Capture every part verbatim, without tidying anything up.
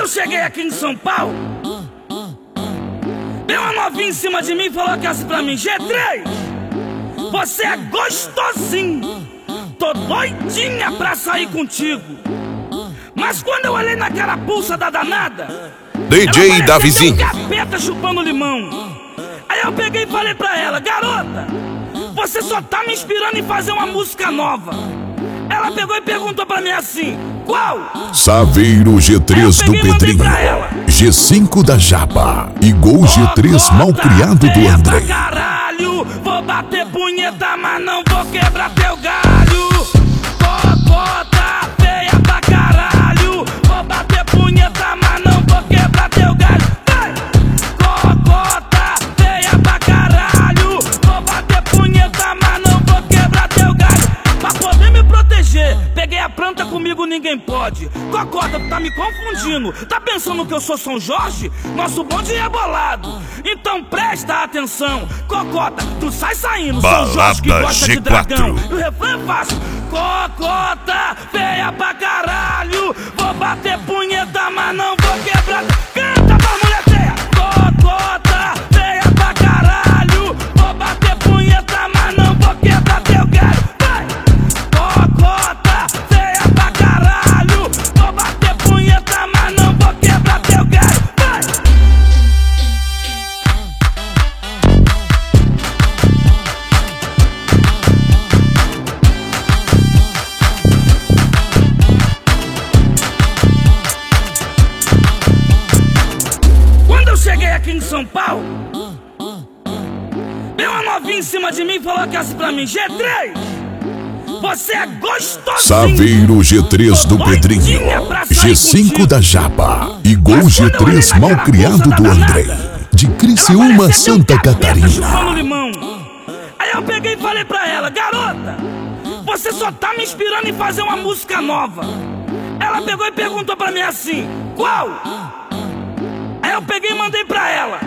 eu cheguei aqui em São Paulo, veio uma novinha em cima de mim e falou que assim pra mim: G três, você é gostosinho, tô doidinha pra sair contigo. Mas quando eu olhei naquela pulsa da danada, D J Davizinho, um capeta chupando limão. Aí eu peguei e falei pra ela: garota, você só tá me inspirando em fazer uma música nova. Ela pegou e perguntou pra mim assim: qual? Saveiro G três do Pedrinho, G cinco da Japa e Gol G três Malcriado do André. Caralho, vou bater punheta, mas não vou quebrar teu galho. Cocota feia pra caralho, vou bater punheta, mas não vou quebrar teu galho. Vai! Cocota feia pra caralho, vou bater punheta, mas não vou quebrar teu galho. Pra poder me proteger, peguei a planta, comigo ninguém pode. Cocota, tu tá me confundindo, tá pensando que eu sou São Jorge? Nosso bonde é bolado, então presta atenção. Cocota, tu sai saindo, São Jorge que gosta de dragão. E o refrão é fácil: cocota feia pra caralho, vou bater punheta, mas não vou quebrar. Canta pra mulher feia. Cocota feia pra caralho, vou bater punheta, mas não vou quebrar teu galho. Vai! Cocota feia pra caralho, vou bater punheta, mas não vou quebrar teu galho. Vai! Quando eu cheguei aqui em São Paulo, veio uma novinha em cima de mim e falou que assim pra mim: G três, você é gostosinho. Saveiro G três do Pedrinho, G cinco da Japa e Gol G três Malcriado do André, de Criciúma, Santa Catarina. Aí eu peguei e falei pra ela: garota, você só tá me inspirando em fazer uma música nova. Ela pegou e perguntou pra mim assim: qual? Aí eu peguei e mandei pra ela: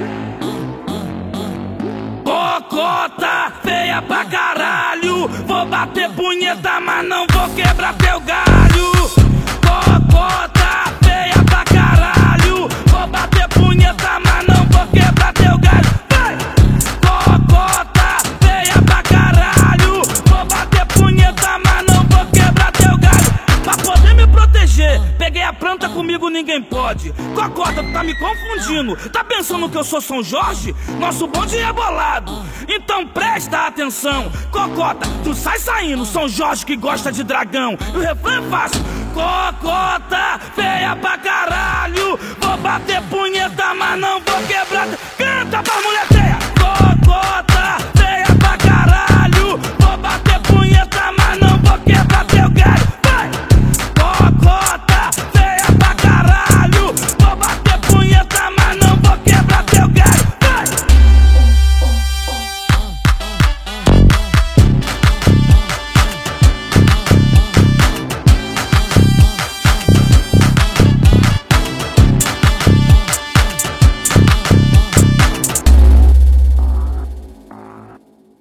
cocota feia pra caralho, vou bater punheta, mas não vou quebrar teu galho. Cocota feia pra caralho, vou bater punheta, mas não vou quebrar teu galho. Vai! Cocota feia pra caralho, vou bater punheta, mas não vou quebrar teu galho. Pra poder me proteger, peguei a planta, comigo ninguém pode. Cocota, tu tá me confundindo, tá pensando que eu sou São Jorge? Nosso bonde é bolado, então presta atenção. Cocota, tu sai saindo, São Jorge que gosta de dragão. E o refrão é fácil: cocota feia pra caralho, vou bater